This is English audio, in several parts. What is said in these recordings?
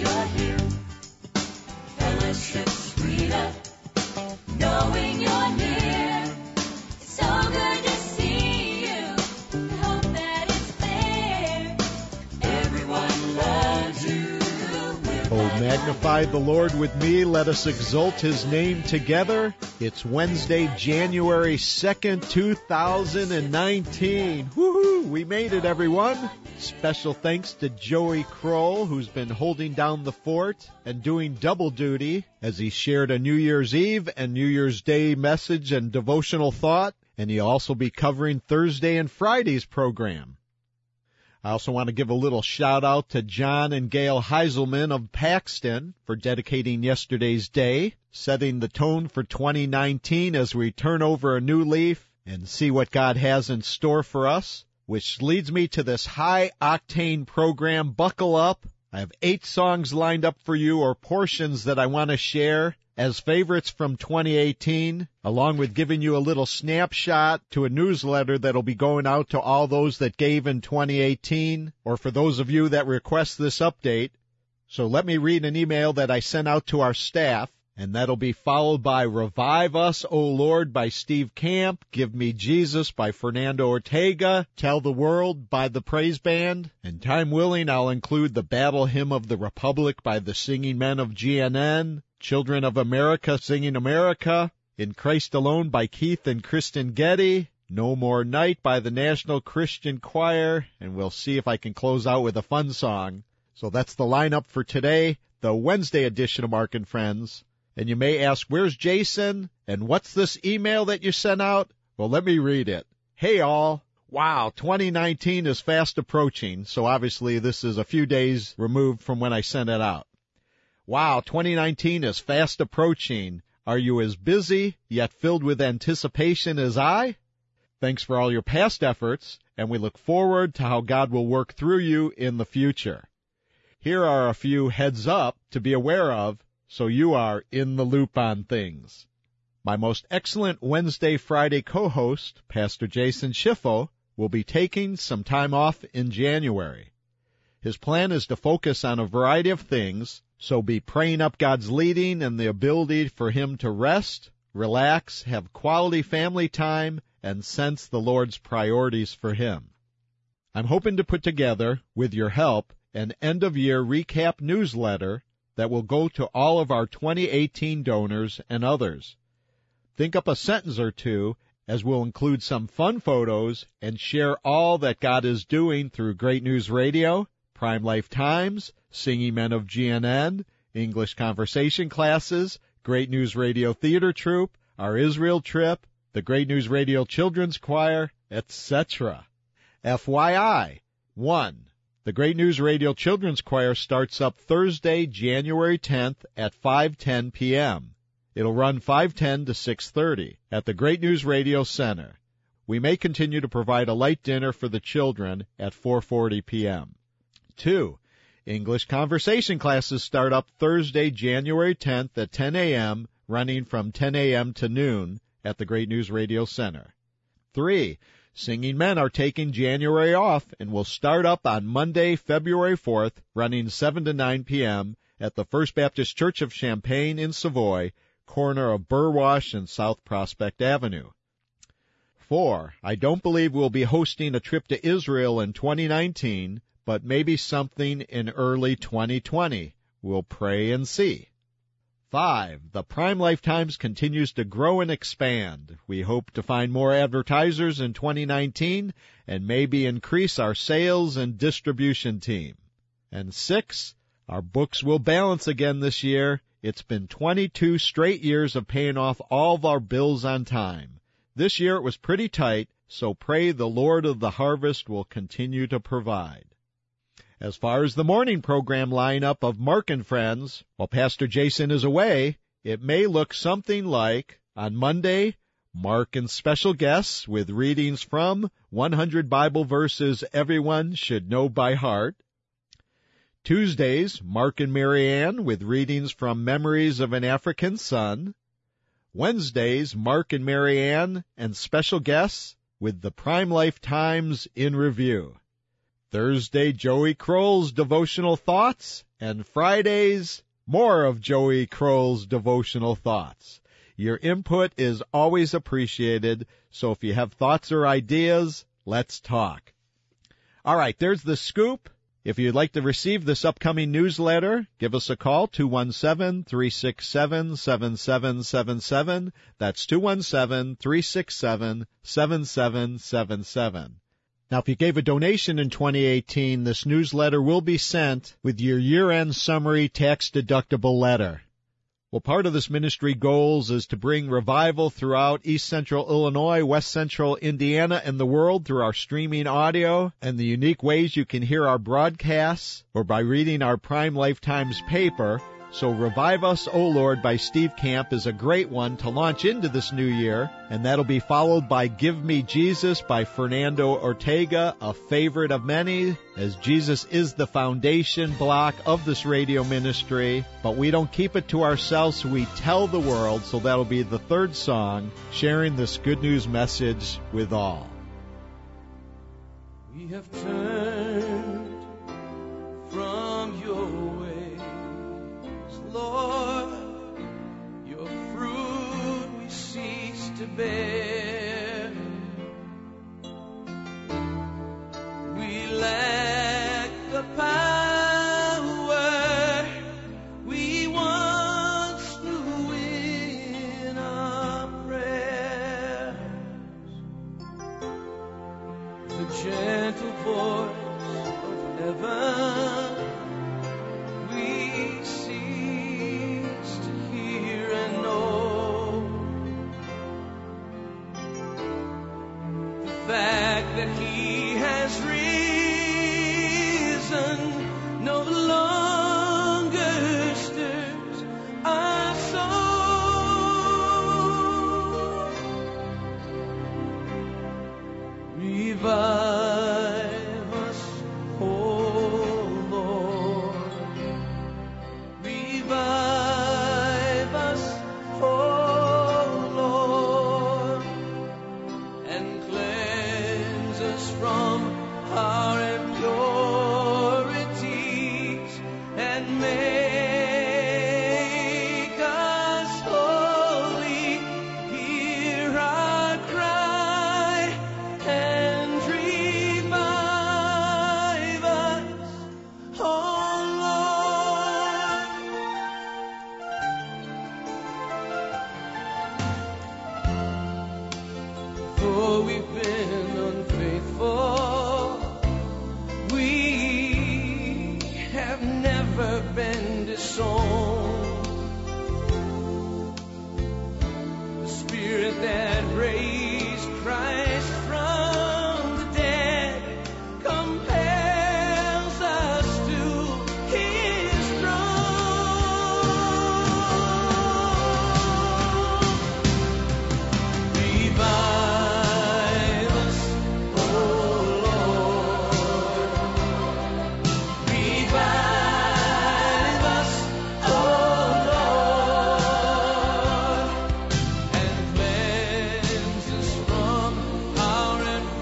you're here. Fellowship sweeter, knowing you're near. It's so good to see you. I hope that it's clear. Everyone loves you. Oh, magnify the Lord with me. Let us exalt his name together. It's Wednesday, January 2nd, 2019. Woohoo! We made it, everyone. Special thanks to Joey Kroll, who's been holding down the fort and doing double duty as he shared a New Year's Eve and New Year's Day message and devotional thought. And he'll also be covering Thursday and Friday's program. I also want to give a little shout-out to John and Gail Heiselman of Paxton for dedicating yesterday's day, setting the tone for 2019 as we turn over a new leaf and see what God has in store for us, which leads me to this high-octane program. Buckle up. I have 8 songs lined up for you, or portions that I want to share as favorites from 2018, along with giving you a little snapshot to a newsletter that'll be going out to all those that gave in 2018, or for those of you that request this update. So let me read an email that I sent out to our staff, and that'll be followed by Revive Us, O Lord, by Steve Camp, Give Me Jesus by Fernando Ortega, Tell the World by the Praise Band, and time willing, I'll include the Battle Hymn of the Republic by the Singing Men of GNN, Children of America singing America, In Christ Alone by Keith and Kristen Getty, No More Night by the National Christian Choir, and we'll see if I can close out with a fun song. So that's the lineup for today, the Wednesday edition of Mark and Friends. And you may ask, where's Jason? And what's this email that you sent out? Well, let me read it. Hey all. Wow, 2019 is fast approaching, so obviously this is a few days removed from when I sent it out. Wow, 2019 is fast approaching. Are you as busy, yet filled with anticipation as I? Thanks for all your past efforts, and we look forward to how God will work through you in the future. Here are a few heads up to be aware of, so you are in the loop on things. My most excellent Wednesday, Friday co-host, Pastor Jason Schiffo, will be taking some time off in January. His plan is to focus on a variety of things, so be praying up God's leading and the ability for him to rest, relax, have quality family time, and sense the Lord's priorities for him. I'm hoping to put together, with your help, an end-of-year recap newsletter that will go to all of our 2018 donors and others. Think up a sentence or two, as we'll include some fun photos and share all that God is doing through Great News Radio, Prime Life Times, Singing Men of GNN, English Conversation Classes, Great News Radio Theater Troupe, our Israel trip, the Great News Radio Children's Choir, etc. FYI, 1. The Great News Radio Children's Choir starts up Thursday, January 10th at 5:10 p.m. It'll run 5:10 to 6:30 at the Great News Radio Center. We may continue to provide a light dinner for the children at 4:40 p.m. 2. English Conversation Classes start up Thursday, January 10th at 10 a.m., running from 10 a.m. to noon at the Great News Radio Center. 3. Singing Men are taking January off and will start up on Monday, February 4th, running 7 to 9 p.m. at the First Baptist Church of Champaign in Savoy, corner of Burwash and South Prospect Avenue. 4. I don't believe we'll be hosting a trip to Israel in 2019, but maybe something in early 2020. We'll pray and see. 5. The Prime Life Times continues to grow and expand. We hope to find more advertisers in 2019 and maybe increase our sales and distribution team. And 6. Our books will balance again this year. It's been 22 straight years of paying off all of our bills on time. This year it was pretty tight, so pray the Lord of the harvest will continue to provide. As far as the morning program lineup of Mark and Friends, while Pastor Jason is away, it may look something like, on Monday, Mark and special guests with readings from 100 Bible verses everyone should know by heart. Tuesdays, Mark and Marianne with readings from Memories of an African Son. Wednesdays, Mark and Marianne and special guests with the Prime Life Times in Review. Thursday, Joey Kroll's devotional thoughts, and Fridays, more of Joey Kroll's devotional thoughts. Your input is always appreciated, so if you have thoughts or ideas, let's talk. All right, there's the scoop. If you'd like to receive this upcoming newsletter, give us a call, 217-367-7777. That's 217-367-7777. Now, if you gave a donation in 2018, this newsletter will be sent with your year-end summary tax-deductible letter. Well, part of this ministry goals is to bring revival throughout East Central Illinois, West Central Indiana, and the world through our streaming audio and the unique ways you can hear our broadcasts or by reading our Prime Lifetimes paper. So Revive Us, O Lord by Steve Camp is a great one to launch into this new year, and that'll be followed by Give Me Jesus by Fernando Ortega, a favorite of many, as Jesus is the foundation block of this radio ministry. But we don't keep it to ourselves, we tell the world, so that'll be the third song, sharing this good news message with all. We have turned from your ways, Lord, your fruit we cease to bear. We lack the power we once knew in our prayers. The gentle voice of heaven we cease to hear and know. The fact that he has risen no longer stirs our soul. Revive us, O Lord. Revive us, O Lord, and cleanse us from our impurities and make us holy. Hear our cry and revive us, O Lord. For we've been unfaithful, we have never been disowned. The Spirit that raised Christ from the dead compels us to His throne. Revive us, O Lord. Revive us, O Lord, and cleanse us from our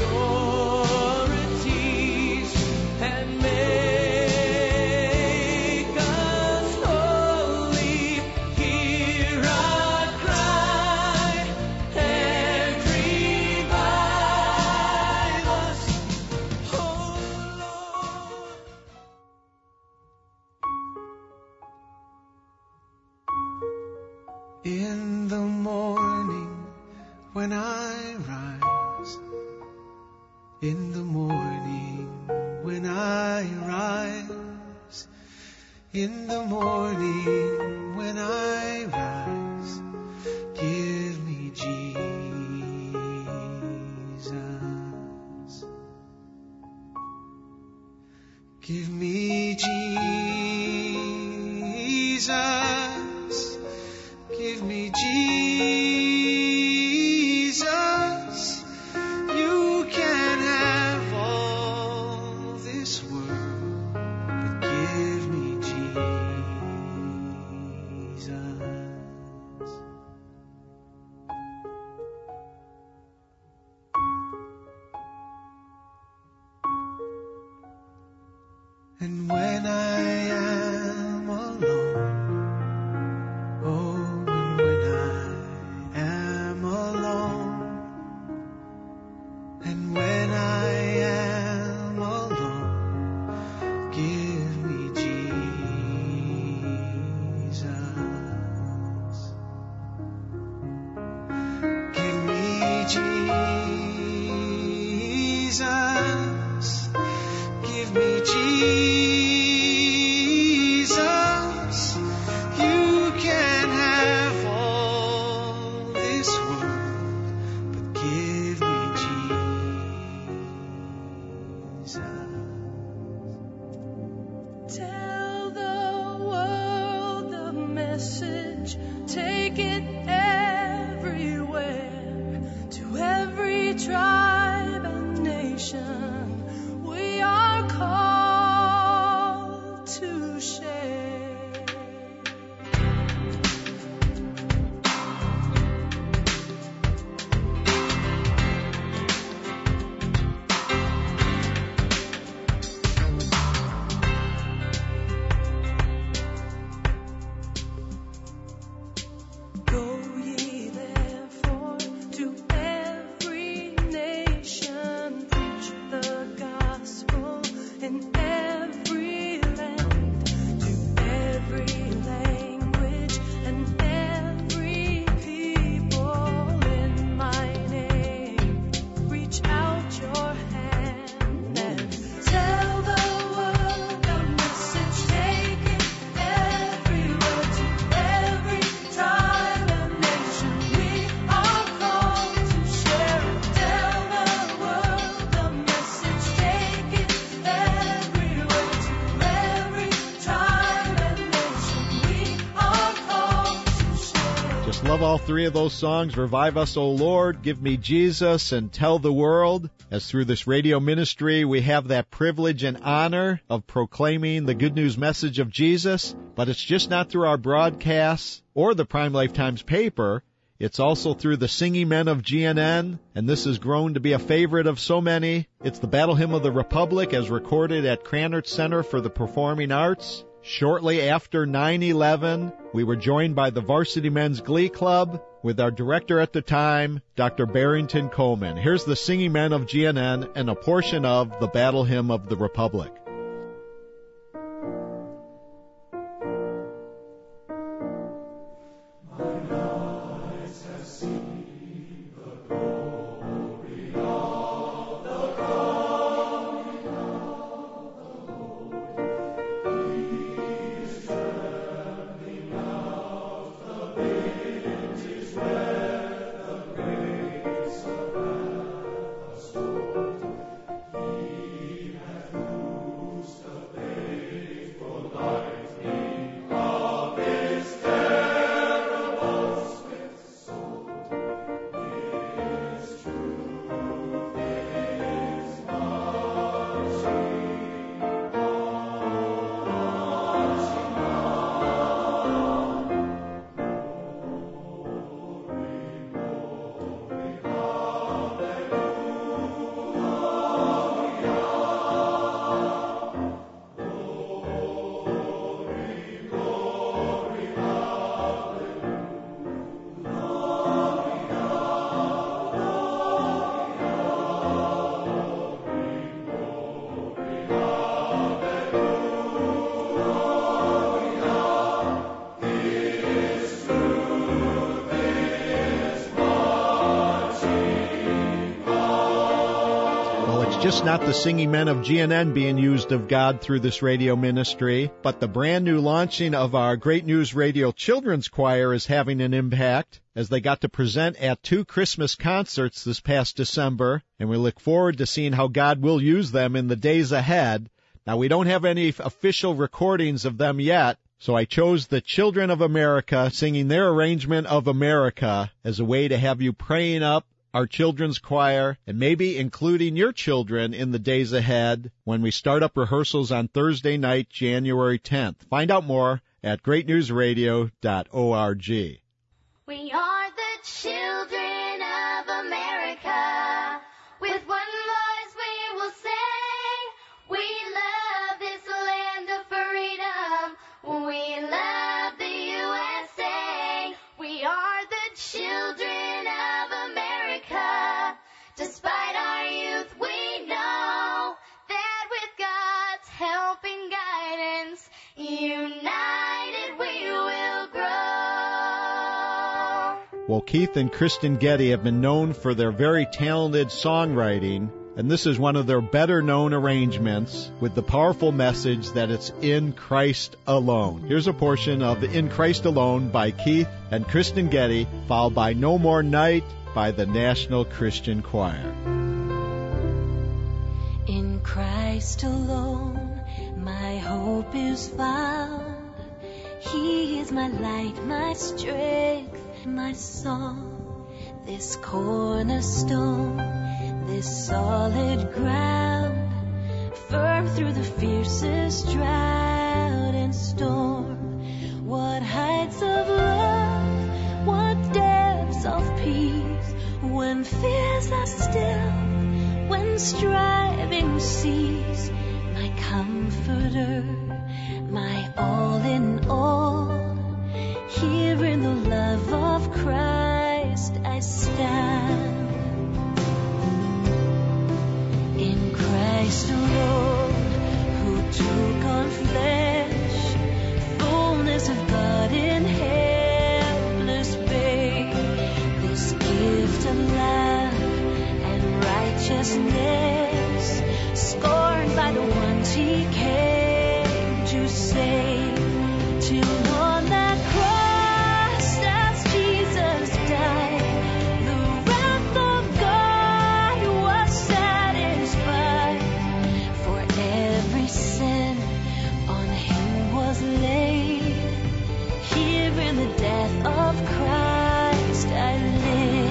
impurities and make us holy. Hear our cry and revive us, O Lord. In the morning when I rise, in the morning when I rise, in the morning when I rise, give me Jesus. Give me Jesus. Give me Jesus. You can have all this world, but give me Jesus. Give me Jesus. Give me Jesus. You can have all this world, but give me Jesus. Tell the world the message, take it everywhere, to every tribe and nation, we are called to share. Go ye therefore to every nation, preach the gospel in every land, to every language and every people. In my name, reach out your hand and tell the world the message. Take it everywhere, to every tribe and nation. We are called to share it. Tell the world the message. Take it everywhere, to every tribe and nation. We are called to share. Just love all three of those songs. Revive us, O Lord. Give me Jesus and tell the world. As through this radio ministry, we have that privilege and honor of proclaiming the good news message of Jesus. But it's just not through our broadcasts or the Prime Life Times paper. It's also through the singing men of GNN, and this has grown to be a favorite of so many. It's the Battle Hymn of the Republic as recorded at Krannert Center for the Performing Arts. Shortly after 9/11, we were joined by the Varsity Men's Glee Club with our director at the time, Dr. Barrington Coleman. Here's the singing men of GNN and a portion of the Battle Hymn of the Republic. Just not the singing men of GNN being used of God through this radio ministry, but the brand new launching of our Great News Radio Children's Choir is having an impact as they got to present at 2 Christmas concerts this past December, and we look forward to seeing how God will use them in the days ahead. Now, we don't have any official recordings of them yet, so I chose the Children of America singing their arrangement of America as a way to have you praying up our children's choir, and maybe including your children in the days ahead when we start up rehearsals on Thursday night, January 10th. Find out more at greatnewsradio.org. We are the children of America. With one voice we will sing. We love this land of freedom. We love the USA. We are the children of America. Despite our youth, we know that with God's help and guidance, united we will Well, Keith and Kristen Getty have been known for their very talented songwriting, and this is one of their better-known arrangements with the powerful message that it's in Christ alone. Here's a portion of In Christ Alone by Keith and Kristen Getty, followed by No More Night by the National Christian Choir. In Christ alone, my hope is found. He is my light, my strength, my song. This cornerstone, this solid ground, firm through the fiercest drought and storm. What heights of love, what depths of peace, when fears are still, when striving cease. My comforter, my all in all, here in the love of Christ I stand. In Christ alone, who took on flesh, fullness of God in helpless babe, this gift of love and righteousness, scorned by the ones he came to save, till on that cross as Jesus died, the wrath of God was satisfied. For every sin on him was laid, here in the death of Christ I live.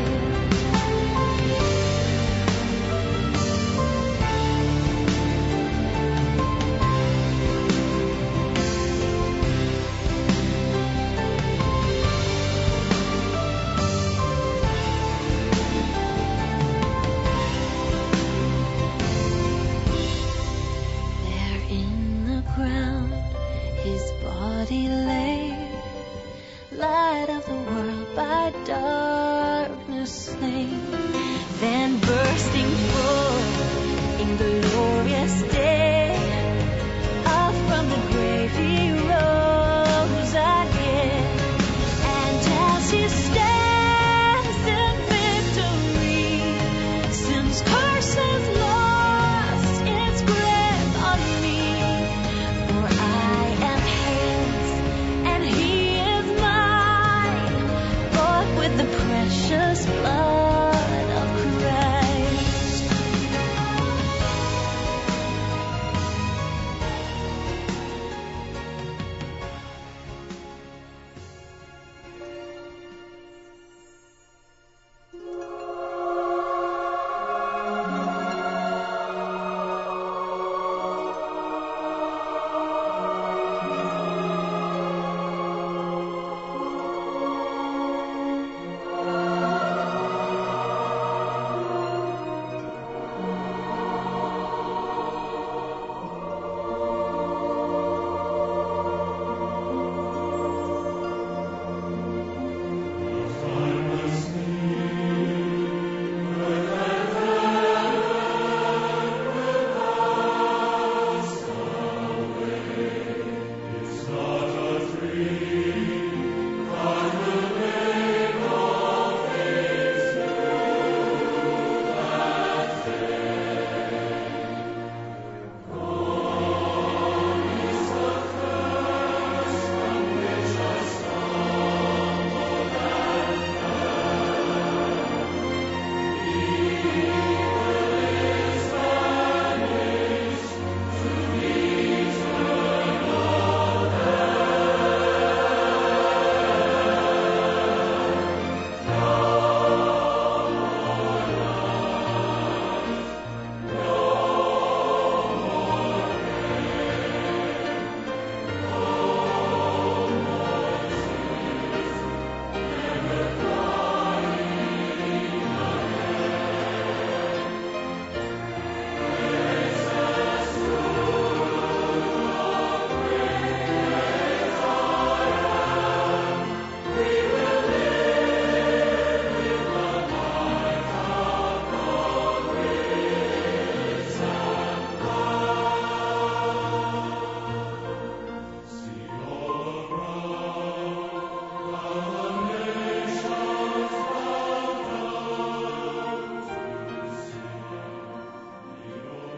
There in the ground his body lay, light of the world by darkness slain, then bursting forth in glorious day, up from the grave he rose again, and as he stands in victory, sin's curse has lost its grip on me. For I am his, and he is mine, bought with the precious blood of Christ.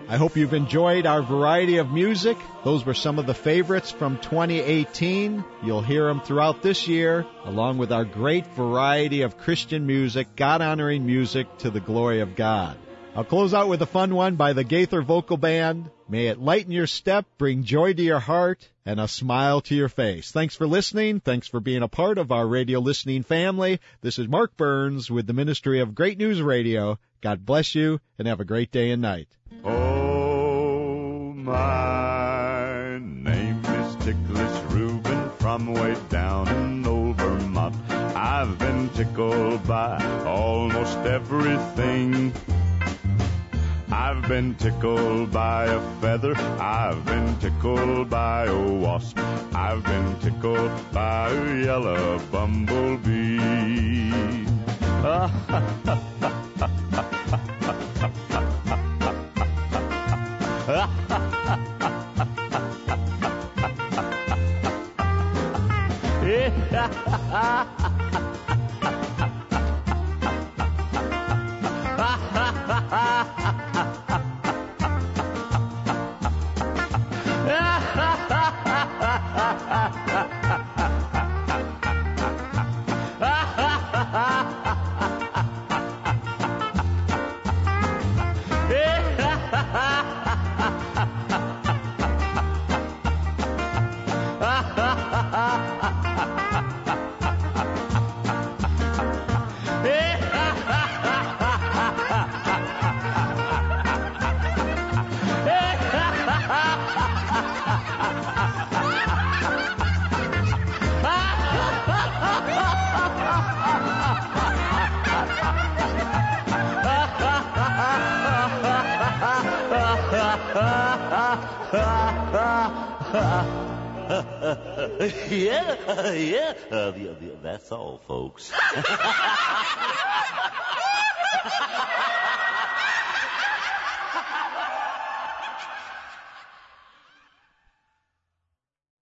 I hope you've enjoyed our variety of music. Those were some of the favorites from 2018. You'll hear them throughout this year, along with our great variety of Christian music, God-honoring music to the glory of God. I'll close out with a fun one by the Gaither Vocal Band. May it lighten your step, bring joy to your heart, and a smile to your face. Thanks for listening. Thanks for being a part of our radio listening family. This is Mark Burns with the Ministry of Great News Radio. God bless you, and have a great day and night. Oh, my name is Ticklish Reuben from way down in old Vermont. I've been tickled by almost everything. I've been tickled by a feather. I've been tickled by a wasp. I've been tickled by a yellow bumblebee. Yeah, that's all, folks.